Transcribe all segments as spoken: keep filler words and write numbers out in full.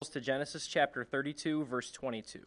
To Genesis chapter thirty-two, verse twenty-two.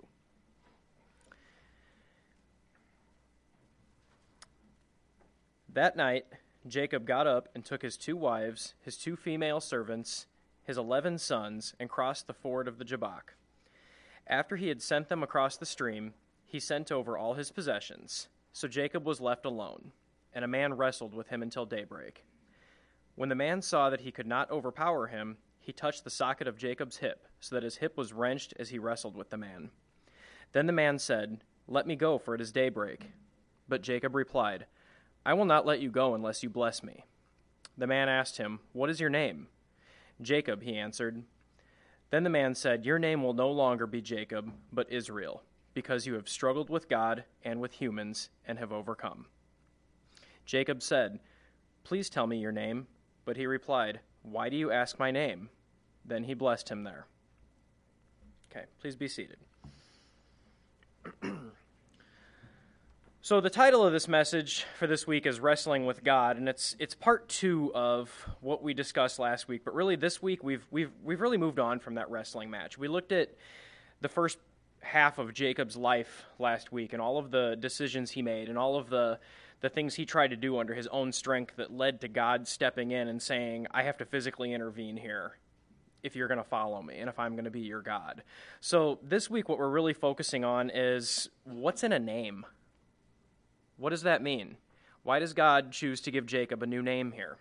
That night, Jacob got up and took his two wives, his two female servants, his eleven sons, and crossed the ford of the Jabbok. After he had sent them across the stream, he sent over all his possessions. So Jacob was left alone, and a man wrestled with him until daybreak. When the man saw that he could not overpower him, he touched the socket of Jacob's hip, so that his hip was wrenched as he wrestled with the man. Then the man said, "Let me go, for it is daybreak." But Jacob replied, "I will not let you go unless you bless me." The man asked him, "What is your name?" "Jacob," he answered. Then the man said, "Your name will no longer be Jacob, but Israel, because you have struggled with God and with humans and have overcome." Jacob said, "Please tell me your name." But he replied, "Why do you ask my name?" Then he blessed him there. Okay, please be seated. So the title of this message for this week is Wrestling with God, and it's it's part two of what we discussed last week. But really, this week we've we've we've really moved on from that wrestling match. We looked at the first half of Jacob's life last week, and all of the decisions he made, and all of the the things he tried to do under his own strength that led to God stepping in and saying, "I have to physically intervene here if you're going to follow me and if I'm going to be your God." So this week what we're really focusing on is what's in a name? What does that mean? Why does God choose to give Jacob a new name here?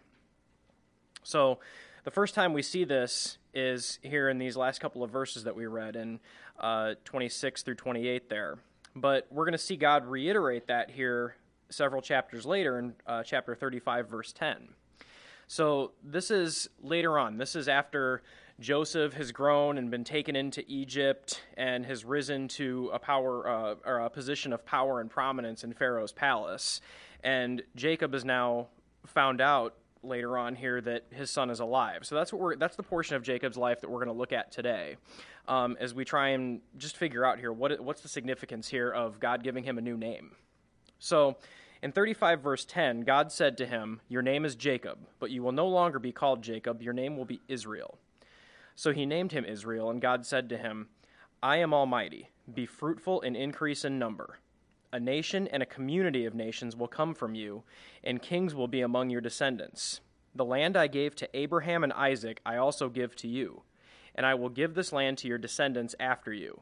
So the first time we see this is here in these last couple of verses that we read in uh, twenty-six through twenty-eight there. But we're going to see God reiterate that here several chapters later in uh, chapter thirty-five, verse ten. So this is later on. This is after Joseph has grown and been taken into Egypt and has risen to a power uh, or a position of power and prominence in Pharaoh's palace. And Jacob is now found out later on here that his son is alive. So that's what we're that's the portion of Jacob's life that we're going to look at today, um, as we try and just figure out here what what's the significance here of God giving him a new name. So in thirty-five verse ten, God said to him, "Your name is Jacob, but you will no longer be called Jacob. Your name will be Israel." So he named him Israel, and God said to him, "I am Almighty. Be fruitful and increase in number. A nation and a community of nations will come from you, and kings will be among your descendants. The land I gave to Abraham and Isaac I also give to you, and I will give this land to your descendants after you."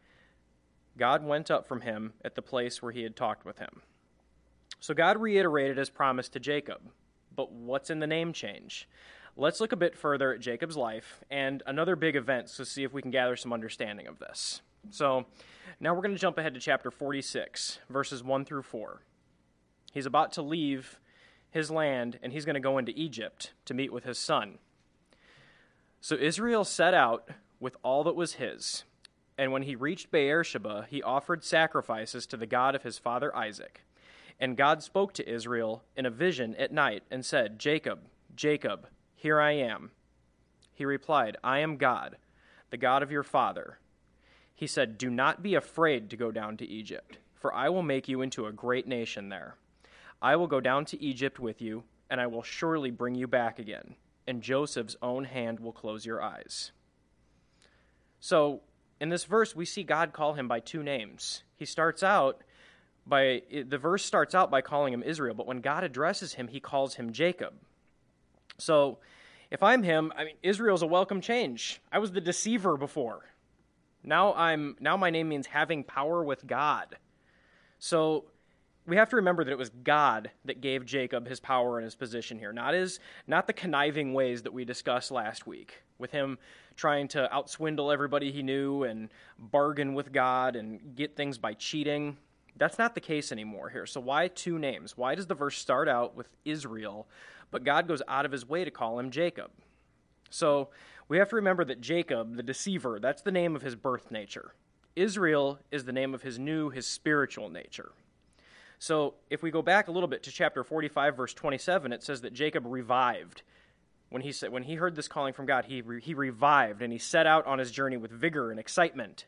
God went up from him at the place where he had talked with him. So God reiterated his promise to Jacob. But what's in the name change? Let's look a bit further at Jacob's life and another big event to see if we can gather some understanding of this. So now we're going to jump ahead to chapter forty-six, verses one through four. He's about to leave his land, and he's going to go into Egypt to meet with his son. So Israel set out with all that was his, and when he reached Beersheba, he offered sacrifices to the God of his father Isaac. And God spoke to Israel in a vision at night and said, "Jacob, Jacob, here I am." He replied, "I am God, the God of your father." He said, "Do not be afraid to go down to Egypt, for I will make you into a great nation there. I will go down to Egypt with you, and I will surely bring you back again, and Joseph's own hand will close your eyes." So in this verse, we see God call him by two names. He starts out by, the verse starts out by calling him Israel, but when God addresses him, he calls him Jacob. So if I'm him, I mean, Israel's a welcome change. I was the deceiver before. Now I'm now my name means having power with God. So we have to remember that it was God that gave Jacob his power and his position here, not his, not the conniving ways that we discussed last week, with him trying to outswindle everybody he knew and bargain with God and get things by cheating. That's not the case anymore here. So why two names? Why does the verse start out with Israel, but God goes out of his way to call him Jacob? So we have to remember that Jacob, the deceiver, that's the name of his birth nature. Israel is the name of his new, his spiritual nature. So if we go back a little bit to chapter forty-five, verse twenty-seven, it says that Jacob revived. When he said, when he heard this calling from God, he re, he revived, and he set out on his journey with vigor and excitement.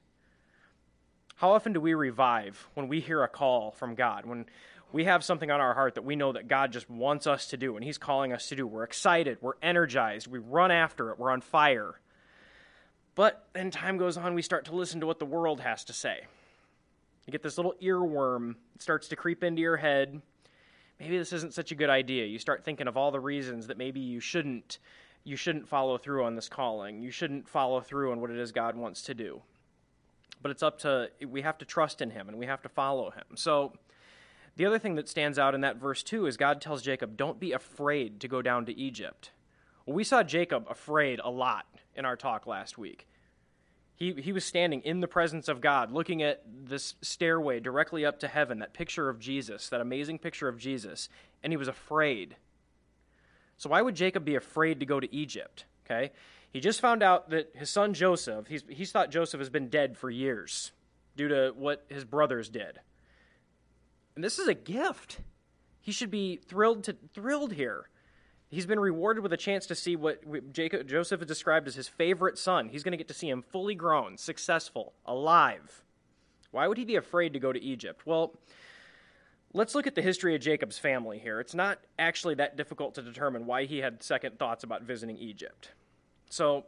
How often do we revive when we hear a call from God, when we have something on our heart that we know that God just wants us to do and he's calling us to do? We're excited, we're energized, we run after it, we're on fire. But then time goes on, we start to listen to what the world has to say. You get this little earworm. It starts to creep into your head. Maybe this isn't such a good idea. You start thinking of all the reasons that maybe you shouldn't you shouldn't follow through on this calling. You shouldn't follow through on what it is God wants to do. But it's up to, we have to trust in him and we have to follow him. So the other thing that stands out in that verse too is God tells Jacob, don't be afraid to go down to Egypt. Well, we saw Jacob afraid a lot in our talk last week. He he was standing in the presence of God, looking at this stairway directly up to heaven, that picture of Jesus, that amazing picture of Jesus, and he was afraid. So why would Jacob be afraid to go to Egypt? Okay, he just found out that his son Joseph, he's, he's thought Joseph has been dead for years due to what his brothers did. And this is a gift. He should be thrilled to thrilled here. He's been rewarded with a chance to see what Jacob, Joseph has described as his favorite son. He's going to get to see him fully grown, successful, alive. Why would he be afraid to go to Egypt? Well, let's look at the history of Jacob's family here. It's not actually that difficult to determine why he had second thoughts about visiting Egypt. So,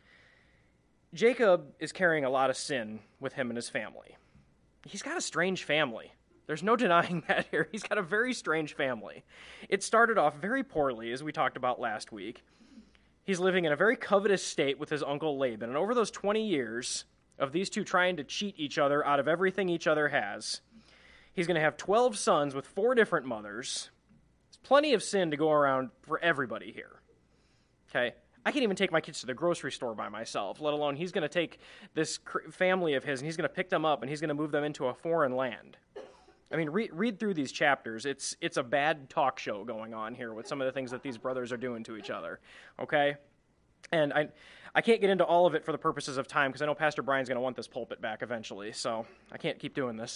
Jacob is carrying a lot of sin with him and his family. He's got a strange family. There's no denying that here. He's got a very strange family. It started off very poorly, as we talked about last week. He's living in a very covetous state with his uncle Laban. And over those twenty years of these two trying to cheat each other out of everything each other has, he's going to have twelve sons with four different mothers. There's plenty of sin to go around for everybody here. Okay? I can't even take my kids to the grocery store by myself, let alone he's going to take this family of his and he's going to pick them up and he's going to move them into a foreign land. I mean, read, read through these chapters. It's it's a bad talk show going on here with some of the things that these brothers are doing to each other, okay? And I I can't get into all of it for the purposes of time because I know Pastor Brian's going to want this pulpit back eventually, so I can't keep doing this.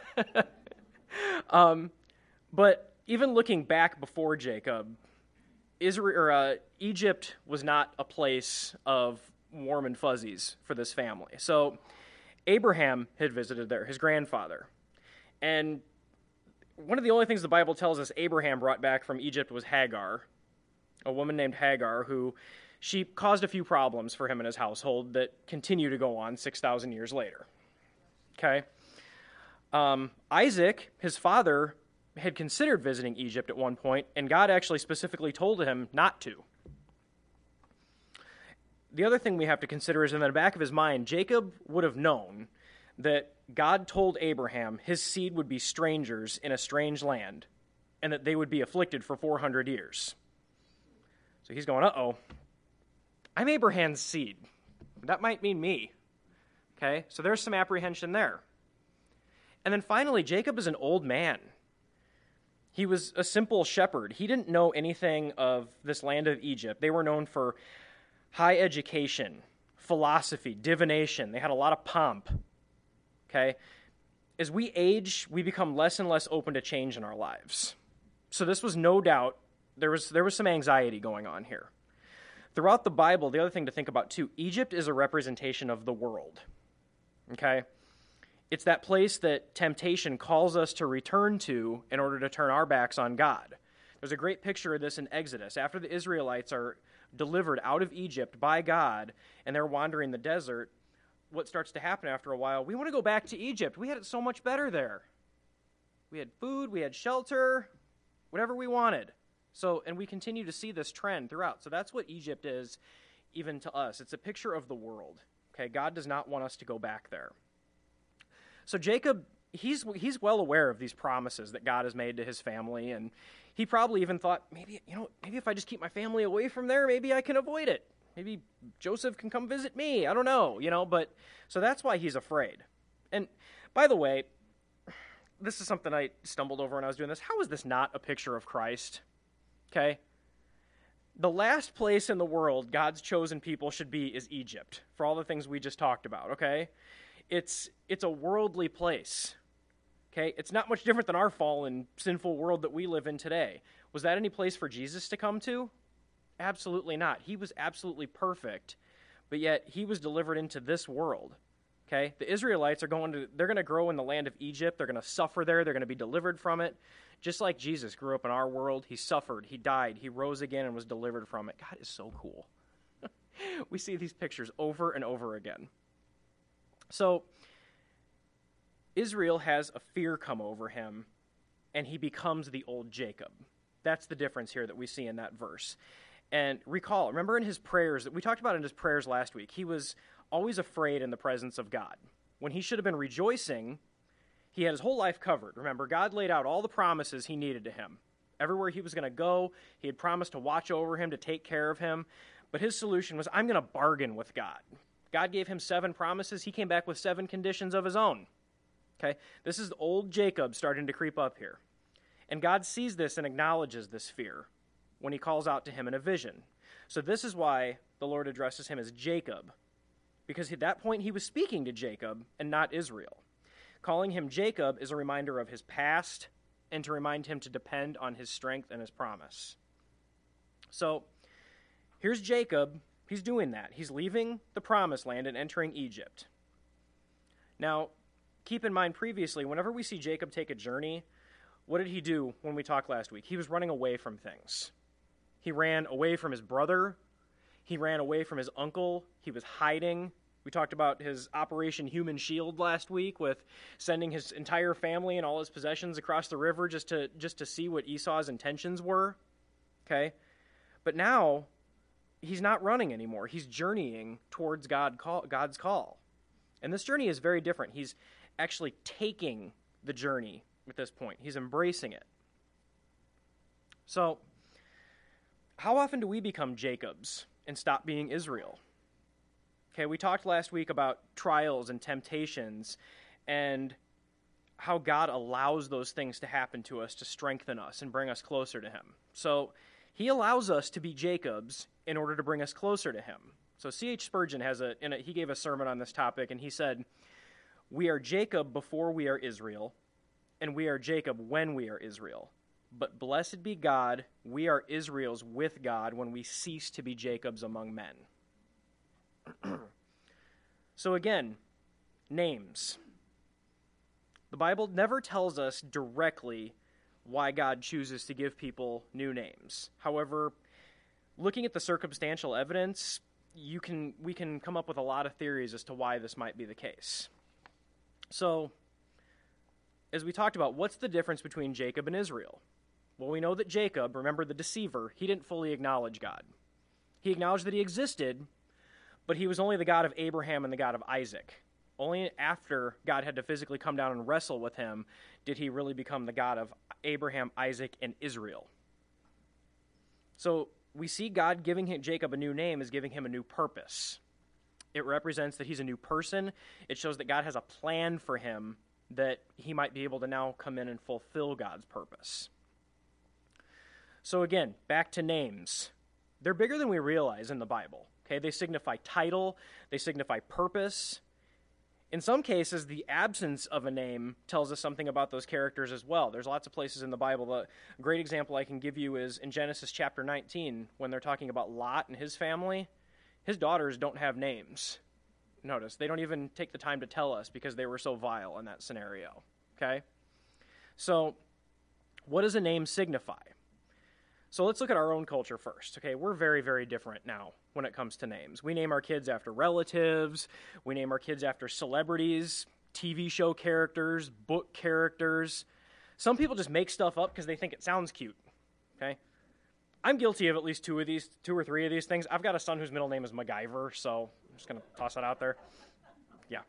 um, but even looking back before Jacob, Israel or uh, Egypt was not a place of warm and fuzzies for this family. So Abraham had visited there, his grandfather. And one of the only things the Bible tells us Abraham brought back from Egypt was Hagar, a woman named Hagar, who she caused a few problems for him and his household that continue to go on six thousand years later. Okay? Um, Isaac, his father, had considered visiting Egypt at one point, and God actually specifically told him not to. The other thing we have to consider is in the back of his mind, Jacob would have known that God told Abraham his seed would be strangers in a strange land and that they would be afflicted for four hundred years. So he's going, uh-oh, I'm Abraham's seed. That might mean me. Okay, so there's some apprehension there. And then finally, Jacob is an old man. He was a simple shepherd. He didn't know anything of this land of Egypt. They were known for high education, philosophy, divination. They had a lot of pomp. Okay? As we age, we become less and less open to change in our lives. So this was no doubt, there was there was some anxiety going on here. Throughout the Bible, the other thing to think about too, Egypt is a representation of the world. Okay? It's that place that temptation calls us to return to in order to turn our backs on God. There's a great picture of this in Exodus. After the Israelites are delivered out of Egypt by God and they're wandering the desert, what starts to happen after a while, we want to go back to Egypt. We had it so much better there. We had food, we had shelter, whatever we wanted. So, and we continue to see this trend throughout. So that's what Egypt is even to us. It's a picture of the world. Okay, God does not want us to go back there. So Jacob, he's he's well aware of these promises that God has made to his family, and he probably even thought, maybe, you know, maybe if I just keep my family away from there, maybe I can avoid it. Maybe Joseph can come visit me. I don't know, you know, but so that's why he's afraid. And by the way, this is something I stumbled over when I was doing this. How is this not a picture of Christ? Okay? The last place in the world God's chosen people should be is Egypt, for all the things we just talked about, okay? It's it's a worldly place, okay? It's not much different than our fallen, sinful world that we live in today. Was that any place for Jesus to come to? Absolutely not. He was absolutely perfect, but yet he was delivered into this world, okay? The Israelites are going to, they're going to grow in the land of Egypt. They're going to suffer there. They're going to be delivered from it. Just like Jesus grew up in our world, he suffered, he died, he rose again and was delivered from it. God is so cool. We see these pictures over and over again. So Israel has a fear come over him, and he becomes the old Jacob. That's the difference here that we see in that verse. And recall, remember in his prayers, that we talked about in his prayers last week, he was always afraid in the presence of God. When he should have been rejoicing, he had his whole life covered. Remember, God laid out all the promises he needed to him. Everywhere he was going to go, he had promised to watch over him, to take care of him. But his solution was, I'm going to bargain with God. God gave him seven promises. He came back with seven conditions of his own. Okay, this is old Jacob starting to creep up here. And God sees this and acknowledges this fear when he calls out to him in a vision. So this is why the Lord addresses him as Jacob, because at that point he was speaking to Jacob and not Israel. Calling him Jacob is a reminder of his past and to remind him to depend on his strength and his promise. So here's Jacob. He's doing that. He's leaving the promised land and entering Egypt. Now, keep in mind previously, whenever we see Jacob take a journey, what did he do when we talked last week? He was running away from things. He ran away from his brother. He ran away from his uncle. He was hiding. We talked about his Operation Human Shield last week with sending his entire family and all his possessions across the river just to just to see what Esau's intentions were. Okay? But now, he's not running anymore. He's journeying towards God call, God's call. And this journey is very different. He's actually taking the journey at this point. He's embracing it. So, how often do we become Jacobs and stop being Israel? Okay, we talked last week about trials and temptations and how God allows those things to happen to us to strengthen us and bring us closer to him. So, he allows us to be Jacobs in order to bring us closer to him. So C H Spurgeon has a, in a he gave a sermon on this topic, and he said, "We are Jacob before we are Israel, and we are Jacob when we are Israel. But blessed be God, we are Israel's with God when we cease to be Jacobs among men." So again, names. The Bible never tells us directly why God chooses to give people new names. However, looking at the circumstantial evidence, you can we can come up with a lot of theories as to why this might be the case. So, as we talked about, what's the difference between Jacob and Israel? Well, we know that Jacob, remember the deceiver, he didn't fully acknowledge God. He acknowledged that he existed, but he was only the God of Abraham and the God of Isaac. Only after God had to physically come down and wrestle with him did he really become the God of Abraham, Isaac, and Israel. So we see God giving him, Jacob a new name is giving him a new purpose. It represents that he's a new person. It shows that God has a plan for him that he might be able to now come in and fulfill God's purpose. So again, back to names. They're bigger than we realize in the Bible. Okay, they signify title, they signify purpose. In some cases, the absence of a name tells us something about those characters as well. There's lots of places in the Bible. A great example I can give you is in Genesis chapter nineteen, when they're talking about Lot and his family. His daughters don't have names. Notice, they don't even take the time to tell us because they were so vile in that scenario. Okay? So, what does a name signify? So let's look at our own culture first. Okay, we're very, very different now when it comes to names. We name our kids after relatives. We name our kids after celebrities, T V show characters, book characters. Some people just make stuff up because they think it sounds cute. Okay, I'm guilty of at least two of these, two or three of these things. I've got a son whose middle name is MacGyver, so I'm just gonna toss that out there. Yeah.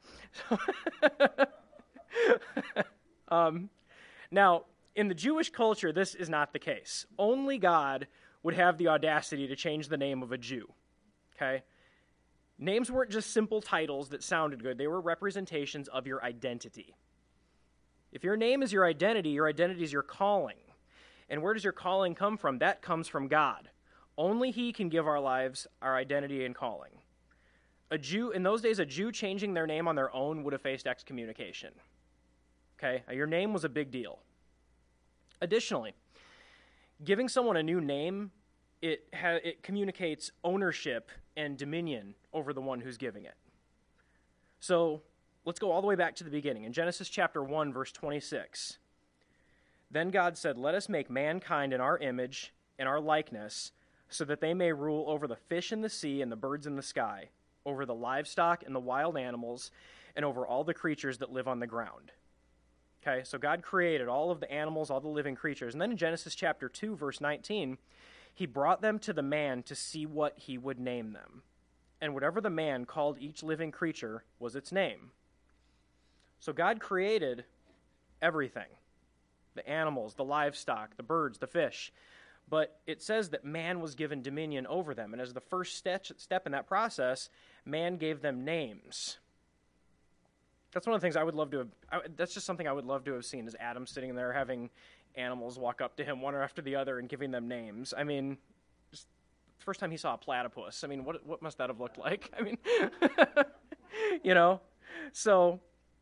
um, now. In the Jewish culture, this is not the case. Only God would have the audacity to change the name of a Jew. Okay? Names weren't just simple titles that sounded good. They were representations of your identity. If your name is your identity, your identity is your calling. And where does your calling come from? That comes from God. Only He can give our lives our identity and calling. A Jew, in those days, a Jew changing their name on their own would have faced excommunication. Okay? Your name was a big deal. Additionally, giving someone a new name, it ha- it communicates ownership and dominion over the one who's giving it. So let's go all the way back to the beginning. In Genesis chapter one, verse twenty-six, "Then God said, 'Let us make mankind in our image, in our likeness, so that they may rule over the fish in the sea and the birds in the sky, over the livestock and the wild animals, and over all the creatures that live on the ground. Okay, so God created all of the animals, all the living creatures. And then in Genesis chapter two, verse nineteen, he brought them to the man to see what he would name them. And whatever the man called each living creature was its name. So God created everything, the animals, the livestock, the birds, the fish. But it says that man was given dominion over them. And as the first step, step in that process, man gave them names. That's one of the things I would love to have, I, that's just something I would love to have seen, is Adam sitting there having animals walk up to him one after the other and giving them names. I mean, just the first time he saw a platypus, I mean, what what must that have looked like? I mean, you know? So,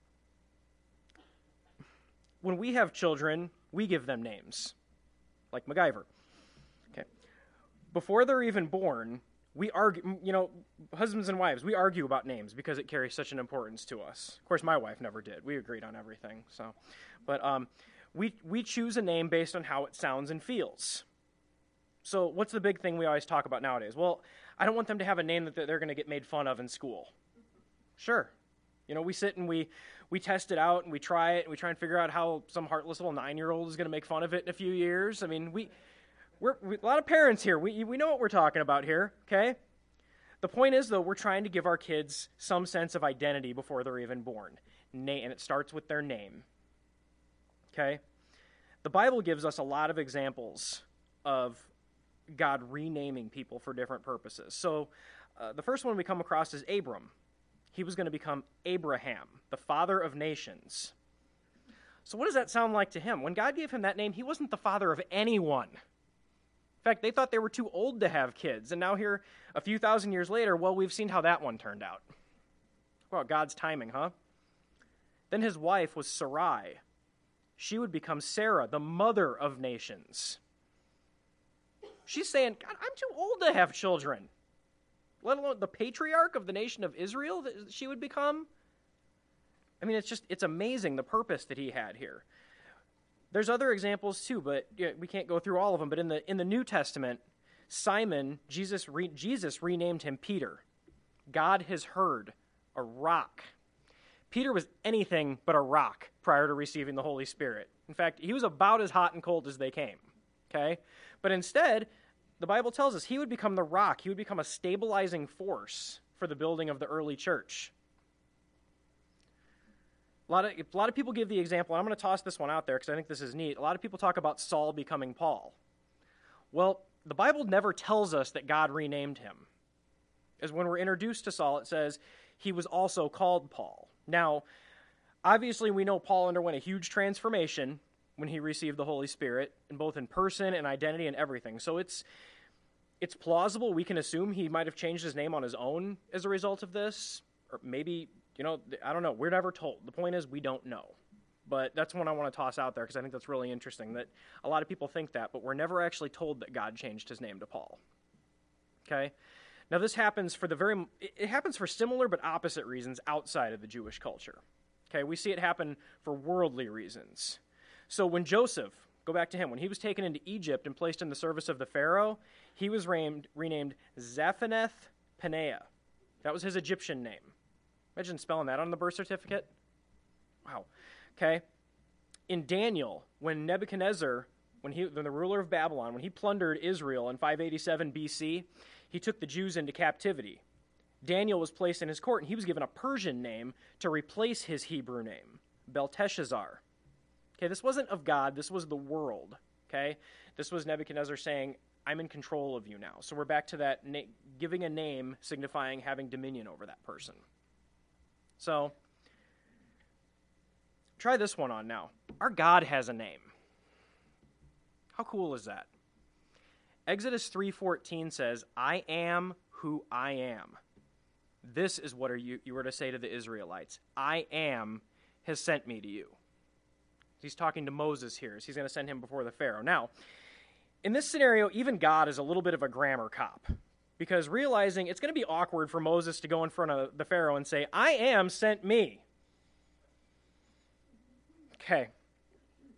when we have children, we give them names, like MacGyver. Okay. Before they're even born, we argue, you know, husbands and wives, we argue about names because it carries such an importance to us. Of course, my wife never did. We agreed on everything. So, but um, we we choose a name based on how it sounds and feels. So, what's the big thing we always talk about nowadays? Well, I don't want them to have a name that they're going to get made fun of in school. Sure. You know, we sit and we we test it out and we try it and we try and figure out how some heartless little nine-year-old is going to make fun of it in a few years. I mean, we... We're, we, a lot of parents here, we we know what we're talking about here, okay? The point is, though, we're trying to give our kids some sense of identity before they're even born. Na- and it starts with their name, okay? The Bible gives us a lot of examples of God renaming people for different purposes. So uh, the first one we come across is Abram. He was going to become Abraham, the father of nations. So what does that sound like to him? When God gave him that name, he wasn't the father of anyone. In fact, they thought they were too old to have kids. And now here, a few thousand years later, well, we've seen how that one turned out. Well, God's timing, huh? Then his wife was Sarai. She would become Sarah, the mother of nations. She's saying, God, I'm too old to have children. Let alone the patriarch of the nation of Israel that she would become. I mean, it's just, it's amazing the purpose that he had here. There's other examples too, but you know, we can't go through all of them. But in the in the New Testament, Simon, Jesus re, Jesus renamed him Peter. God has heard, a rock. Peter was anything but a rock prior to receiving the Holy Spirit. In fact, he was about as hot and cold as they came. Okay, but instead, the Bible tells us he would become the rock. He would become a stabilizing force for the building of the early church. A lot of, a lot of people give the example, and I'm going to toss this one out there because I think this is neat. A lot of people talk about Saul becoming Paul. Well, the Bible never tells us that God renamed him. As when we're introduced to Saul, it says he was also called Paul. Now, obviously we know Paul underwent a huge transformation when he received the Holy Spirit, in both in person and identity and everything. So it's it's plausible we can assume he might have changed his name on his own as a result of this, or maybe... You know, I don't know. We're never told. The point is we don't know. But that's one I want to toss out there because I think that's really interesting that a lot of people think that, but we're never actually told that God changed his name to Paul. Okay? Now this happens for the very, it happens for similar but opposite reasons outside of the Jewish culture. Okay? We see it happen for worldly reasons. So when Joseph, go back to him, when he was taken into Egypt and placed in the service of the Pharaoh, he was renamed, renamed Zaphaneth Paneah. That was his Egyptian name. Imagine spelling that on the birth certificate. Wow. Okay. In Daniel, when Nebuchadnezzar, when he, when the ruler of Babylon, when he plundered Israel in five eighty-seven B C, he took the Jews into captivity. Daniel was placed in his court, and he was given a Persian name to replace his Hebrew name, Belteshazzar. Okay, this wasn't of God. This was the world. Okay? This was Nebuchadnezzar saying, I'm in control of you now. So we're back to that na- giving a name signifying having dominion over that person. So, try this one on now. Our God has a name. How cool is that? Exodus three fourteen says, I am who I am. This is what are you, you were to say to the Israelites. I am has sent me to you. He's talking to Moses here. He's going to send him before the Pharaoh. Now, in this scenario, even God is a little bit of a grammar cop. Because realizing it's going to be awkward for Moses to go in front of the Pharaoh and say, I am sent me. Okay.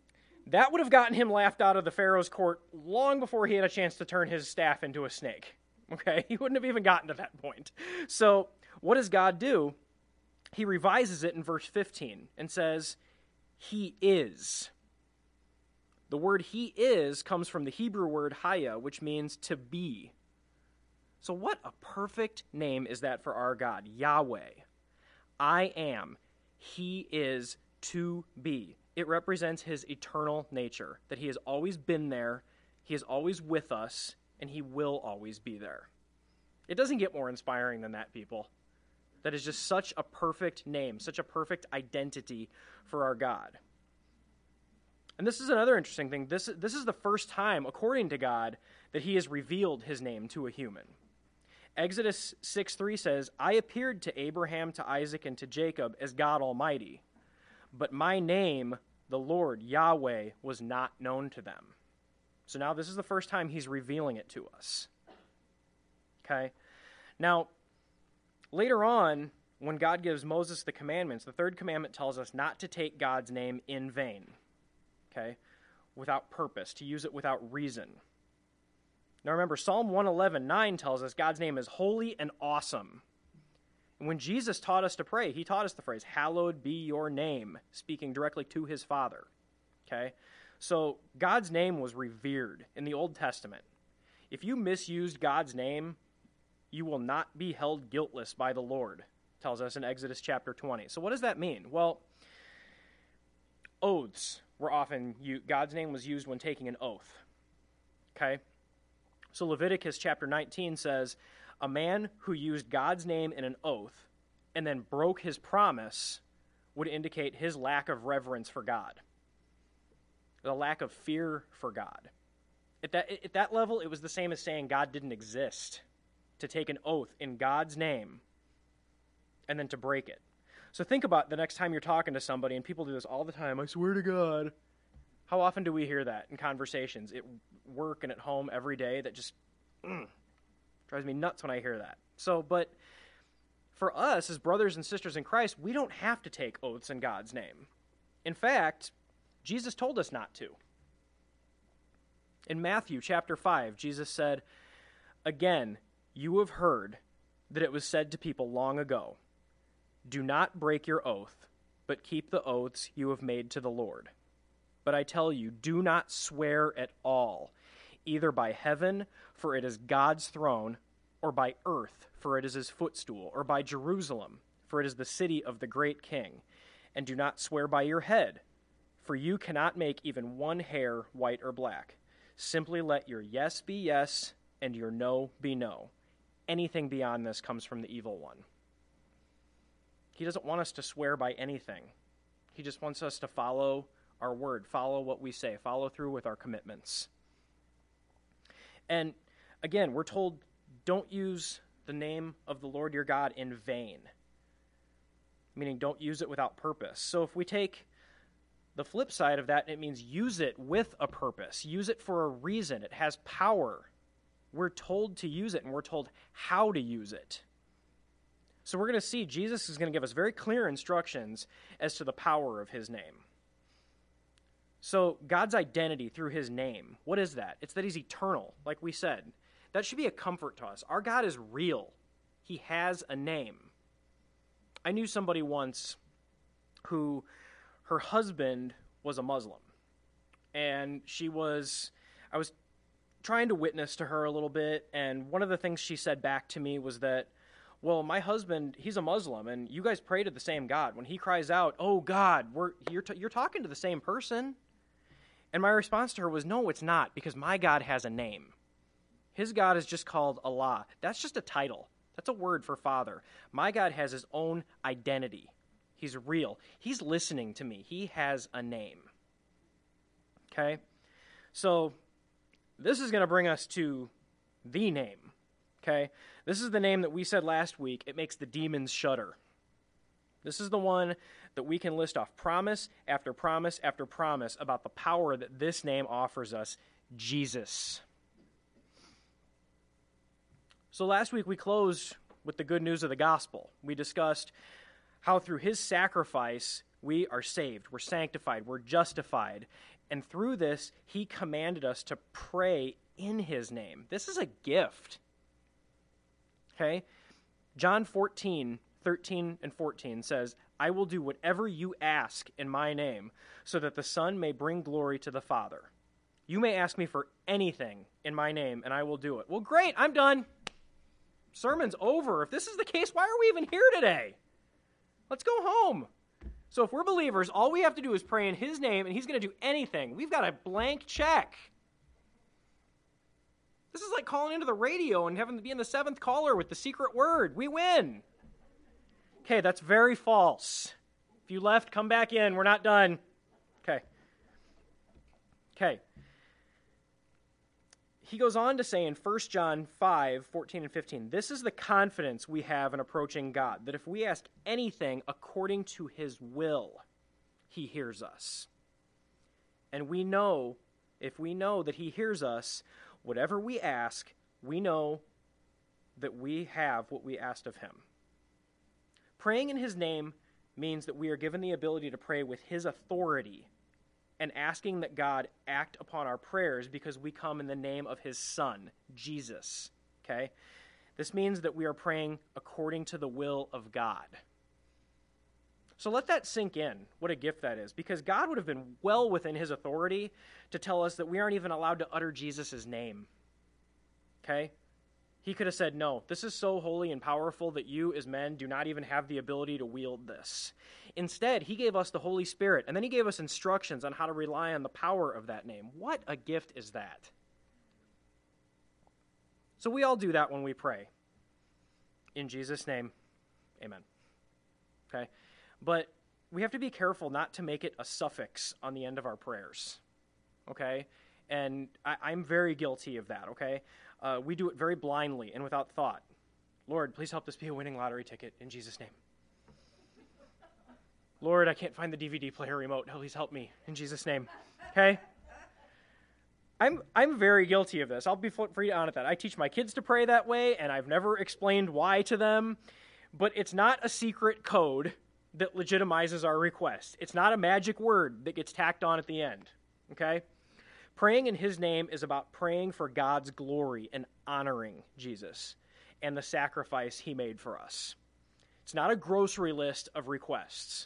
That would have gotten him laughed out of the Pharaoh's court long before he had a chance to turn his staff into a snake. Okay? He wouldn't have even gotten to that point. So, what does God do? He revises it in verse fifteen and says, He is. The word He is comes from the Hebrew word Haya, which means to be. So what a perfect name is that for our God, Yahweh. I am. He is to be. It represents His eternal nature, that He has always been there, He is always with us, and He will always be there. It doesn't get more inspiring than that, people. That is just such a perfect name, such a perfect identity for our God. And this is another interesting thing. This, this is the first time, according to God, that He has revealed His name to a human. Exodus six three says, I appeared to Abraham, to Isaac, and to Jacob as God Almighty, but my name, the Lord, Yahweh, was not known to them. So now this is the first time He's revealing it to us. Okay? Now, later on, when God gives Moses the commandments, the third commandment tells us not to take God's name in vain. Okay? Without purpose, to use it without reason. Now remember, Psalm one eleven nine tells us God's name is holy and awesome. And when Jesus taught us to pray, He taught us the phrase, hallowed be your name, speaking directly to His Father. Okay? So God's name was revered in the Old Testament. If you misused God's name, you will not be held guiltless by the Lord, tells us in Exodus chapter twenty. So what does that mean? Well, oaths were often used. God's name was used when taking an oath. Okay? So Leviticus chapter nineteen says, a man who used God's name in an oath and then broke his promise would indicate his lack of reverence for God, the lack of fear for God. At that, at that level, it was the same as saying God didn't exist, to take an oath in God's name and then to break it. So think about the next time you're talking to somebody, and people do this all the time, I swear to God. How often do we hear that in conversations at work and at home every day? That just mm, drives me nuts when I hear that. So, but for us as brothers and sisters in Christ, we don't have to take oaths in God's name. In fact, Jesus told us not to. In Matthew chapter five, Jesus said, again, you have heard that it was said to people long ago, do not break your oath, but keep the oaths you have made to the Lord. But I tell you, do not swear at all, either by heaven, for it is God's throne, or by earth, for it is His footstool, or by Jerusalem, for it is the city of the great King. And do not swear by your head, for you cannot make even one hair white or black. Simply let your yes be yes, and your no be no. Anything beyond this comes from the evil one. He doesn't want us to swear by anything. He just wants us to follow our word, follow what we say, follow through with our commitments. And again, we're told, don't use the name of the Lord your God in vain, meaning don't use it without purpose. So if we take the flip side of that, it means use it with a purpose. Use it for a reason. It has power. We're told to use it, and we're told how to use it. So we're going to see Jesus is going to give us very clear instructions as to the power of His name. So God's identity through His name, what is that? It's that He's eternal, like we said. That should be a comfort to us. Our God is real. He has a name. I knew somebody once who, her husband was a Muslim. And she was, I was trying to witness to her a little bit, and one of the things she said back to me was that, well, my husband, he's a Muslim, and you guys pray to the same God. When he cries out, oh, God, we're, you're, t- you're talking to the same person. And my response to her was, no, it's not, because my God has a name. His God is just called Allah. That's just a title. That's a word for Father. My God has His own identity. He's real. He's listening to me. He has a name. Okay? So this is going to bring us to the name. Okay? This is the name that we said last week. It makes the demons shudder. This is the one that we can list off promise after promise after promise about the power that this name offers us, Jesus. So last week we closed with the good news of the gospel. We discussed how through His sacrifice we are saved, we're sanctified, we're justified, And through this, he commanded us to pray in his name. This is a gift. Okay? John fourteen, thirteen and fourteen says, I will do whatever you ask in my name, so that the Son may bring glory to the Father. You may ask me for anything in my name, and I will do it. Well, great, I'm done. Sermon's over. If this is the case, why are we even here today? Let's go home. So if we're believers, all we have to do is pray in his name, and he's going to do anything. We've got a blank check. This is like calling into the radio and having to be in the seventh caller with the secret word. We win. Okay, that's very false. If you left, come back in. We're not done. Okay. Okay. He goes on to say in First John five, fourteen and fifteen, this is the confidence we have in approaching God, that if we ask anything according to his will, he hears us. And we know, if we know that he hears us, whatever we ask, we know that we have what we asked of him. Praying in his name means that we are given the ability to pray with his authority and asking that God act upon our prayers because we come in the name of his Son, Jesus. Okay? This means that we are praying according to the will of God. So let that sink in, what a gift that is, because God would have been well within his authority to tell us that we aren't even allowed to utter Jesus' name. Okay? He could have said, no, this is so holy and powerful that you as men do not even have the ability to wield this. Instead, he gave us the Holy Spirit, and then he gave us instructions on how to rely on the power of that name. What a gift is that? So we all do that when we pray. In Jesus' name, amen. Okay? But we have to be careful not to make it a suffix on the end of our prayers. Okay? And I, I'm very guilty of that, okay? Uh, we do it very blindly and without thought. Lord, please help this be a winning lottery ticket in Jesus' name. Lord, I can't find the D V D player remote. Please help me in Jesus' name. Okay? I'm I'm very guilty of this. I'll be free to own that. I teach my kids to pray that way, and I've never explained why to them. But it's not a secret code that legitimizes our request. It's not a magic word that gets tacked on at the end. Okay? Praying in his name is about praying for God's glory and honoring Jesus and the sacrifice he made for us. It's not a grocery list of requests.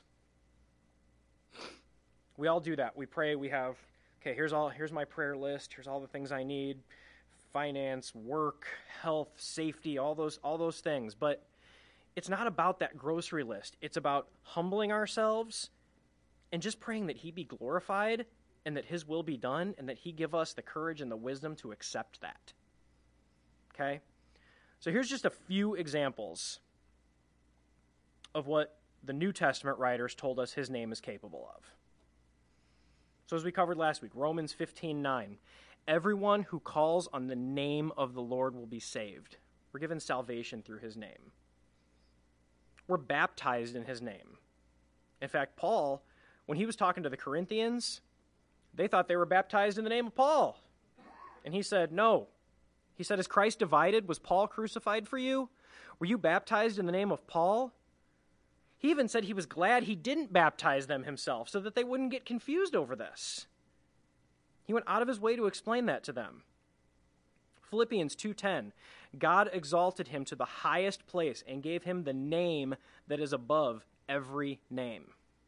We all do that. We pray, we have, okay, here's all here's my prayer list, here's all the things I need, finance, work, health, safety, all those all those things. But it's not about that grocery list. It's about humbling ourselves and just praying that he be glorified and that his will be done, and that he give us the courage and the wisdom to accept that. Okay? So here's just a few examples of what the New Testament writers told us his name is capable of. So as we covered last week, Romans fifteen nine, everyone who calls on the name of the Lord will be saved. We're given salvation through his name. We're baptized in his name. In fact, Paul, when he was talking to the Corinthians, they thought they were baptized in the name of Paul. And he said, no. He said, is Christ divided? Was Paul crucified for you? Were you baptized in the name of Paul? He even said he was glad he didn't baptize them himself so that they wouldn't get confused over this. He went out of his way to explain that to them. Philippians two ten, God exalted him to the highest place and gave him the name that is above every name.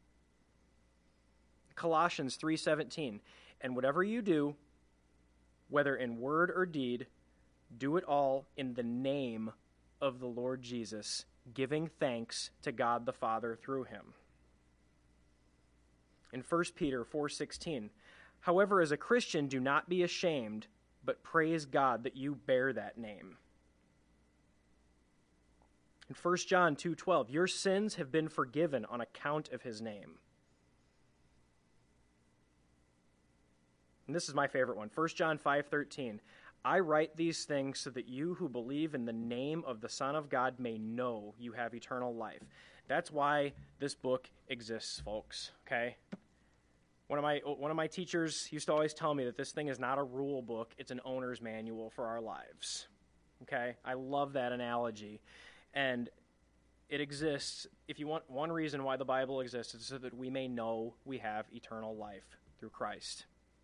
Colossians three seventeen, and whatever you do, whether in word or deed, do it all in the name of the Lord Jesus, giving thanks to God the Father through him. In First Peter four sixteen, however, as a Christian, do not be ashamed, but praise God that you bear that name. In First John two twelve, your sins have been forgiven on account of his name. And this is my favorite one, First John five thirteen. I write these things so that you who believe in the name of the Son of God may know you have eternal life. That's why this book exists, folks, okay? One of my one of my teachers used to always tell me that this thing is not a rule book, it's an owner's manual for our lives. Okay? I love that analogy. And it exists, if you want one reason why the Bible exists, is so that we may know we have eternal life through Christ.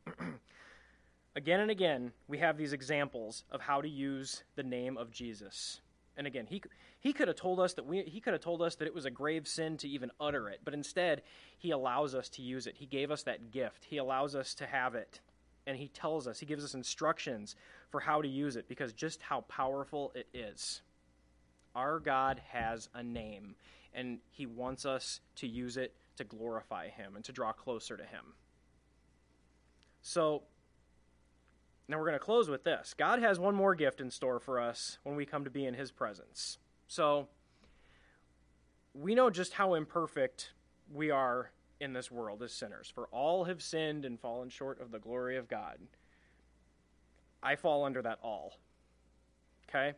Again and again, we have these examples of how to use the name of Jesus. And again, he he could have told us that we he could have told us that it was a grave sin to even utter it, but instead, he allows us to use it. He gave us that gift. He allows us to have it, and he tells us, he gives us instructions for how to use it, because just how powerful it is. Our God has a name, and he wants us to use it to glorify him and to draw closer to him. So, now we're going to close with this. God has one more gift in store for us when we come to be in his presence. So, we know just how imperfect we are in this world as sinners. For all have sinned and fallen short of the glory of God. I fall under that all. Okay?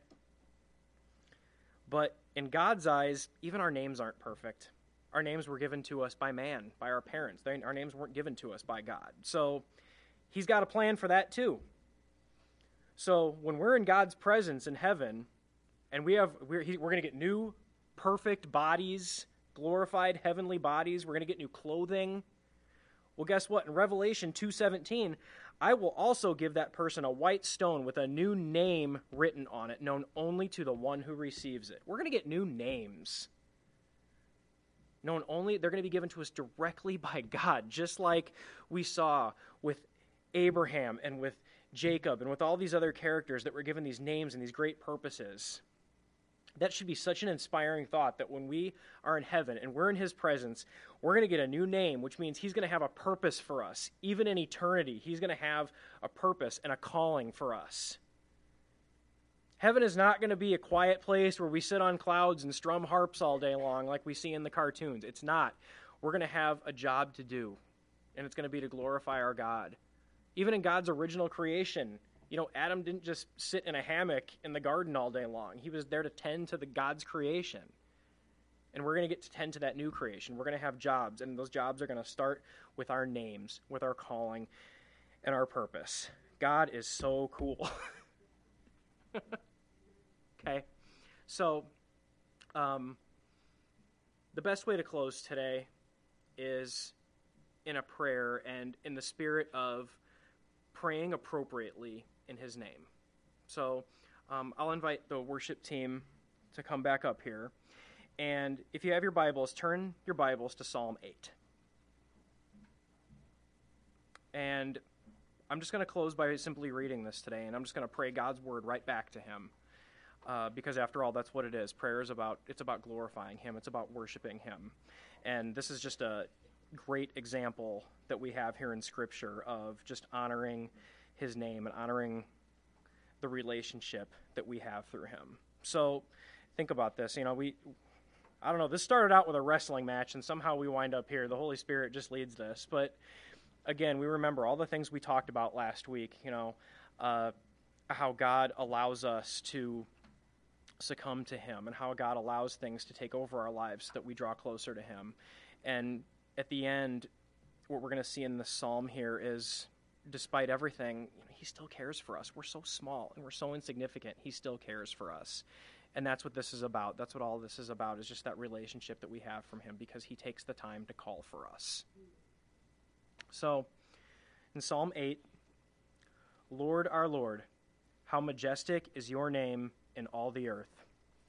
But in God's eyes, even our names aren't perfect. Our names were given to us by man, by our parents. They, our names weren't given to us by God. So, he's got a plan for that too. So when we're in God's presence in heaven, and we have we're, he, we're going to get new, perfect bodies, glorified heavenly bodies. We're going to get new clothing. Well, guess what? In Revelation two seventeen, I will also give that person a white stone with a new name written on it, known only to the one who receives it. We're going to get new names. Known only, they're going to be given to us directly by God, just like we saw with Abraham and with Jacob and with all these other characters that were given these names and these great purposes. That should be such an inspiring thought that when we are in heaven and we're in his presence, we're going to get a new name, which means he's going to have a purpose for us. Even in eternity, he's going to have a purpose and a calling for us. Heaven is not going to be a quiet place where we sit on clouds and strum harps all day long like we see in the cartoons. It's not. We're going to have a job to do, and it's going to be to glorify our God. Even in God's original creation, you know, Adam didn't just sit in a hammock in the garden all day long. He was there to tend to the God's creation. And we're going to get to tend to that new creation. We're going to have jobs, and those jobs are going to start with our names, with our calling, and our purpose. God is so cool. Okay, so um, the best way to close today is in a prayer and in the spirit of praying appropriately in his name. So um, I'll invite the worship team to come back up here. And if you have your Bibles, turn your Bibles to Psalm eight. And I'm just going to close by simply reading this today, and I'm just going to pray God's word right back to him. Uh, because after all, that's what it is. Prayer is about, it's about glorifying him. It's about worshiping him. And this is just a great example that we have here in Scripture of just honoring his name and honoring the relationship that we have through him. So think about this. You know, we, I don't know, this started out with a wrestling match, and somehow we wind up here. The Holy Spirit just leads this. But again, we remember all the things we talked about last week, you know, uh, how God allows us to succumb to him and how God allows things to take over our lives so that we draw closer to him. And at the end, what we're going to see in this psalm here is, despite everything, you know, he still cares for us. We're so small and we're so insignificant. He still cares for us. And that's what this is about. That's what all this is about, is just that relationship that we have from him, because he takes the time to call for us. So, in Psalm eight, Lord, our Lord, how majestic is your name in all the earth.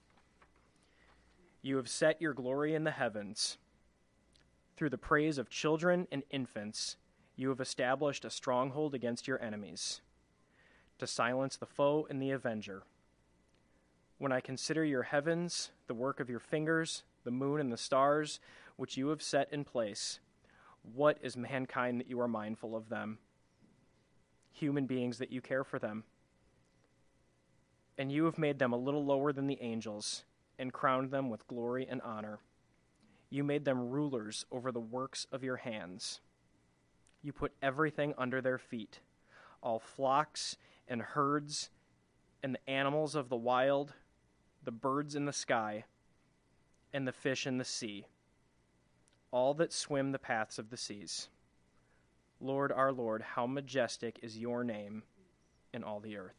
You have set your glory in the heavens. Through the praise of children and infants, you have established a stronghold against your enemies, to silence the foe and the avenger. When I consider your heavens, the work of your fingers, the moon and the stars, which you have set in place, what is mankind that you are mindful of them? Human beings that you care for them. And you have made them a little lower than the angels, and crowned them with glory and honor. You made them rulers over the works of your hands. You put everything under their feet, all flocks and herds, and the animals of the wild, the birds in the sky, and the fish in the sea, all that swim the paths of the seas. Lord, our Lord, how majestic is your name in all the earth.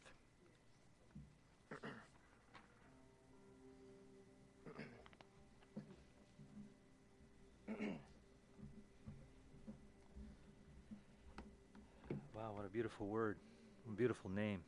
beautiful word, a beautiful name.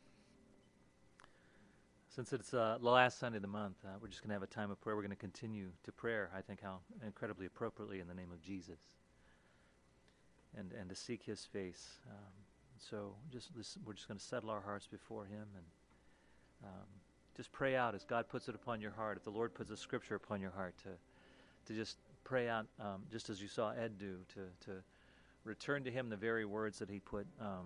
Since it's uh, the last Sunday of the month, uh, we're just going to have a time of prayer. We're going to continue to prayer, I think, how incredibly appropriately in the name of Jesus, and and to seek His face. Um, so just this, we're just going to settle our hearts before Him and um, just pray out as God puts it upon your heart. If the Lord puts a scripture upon your heart, to to just pray out, um, just as you saw Ed do, to to return to Him the very words that He put. Um,